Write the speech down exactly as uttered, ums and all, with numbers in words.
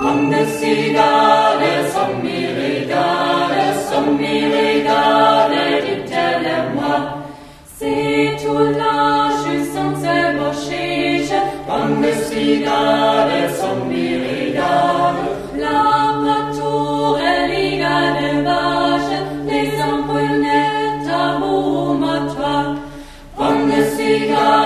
Omnes cigales, sommi regales, sommi regales, dites-le-moi. C'est tout l'âge sans ébauchige. Omnes cigales, sommi regales, la pâture et liga de vache, les ampoules nettes à boum à toi. Omnes cigales,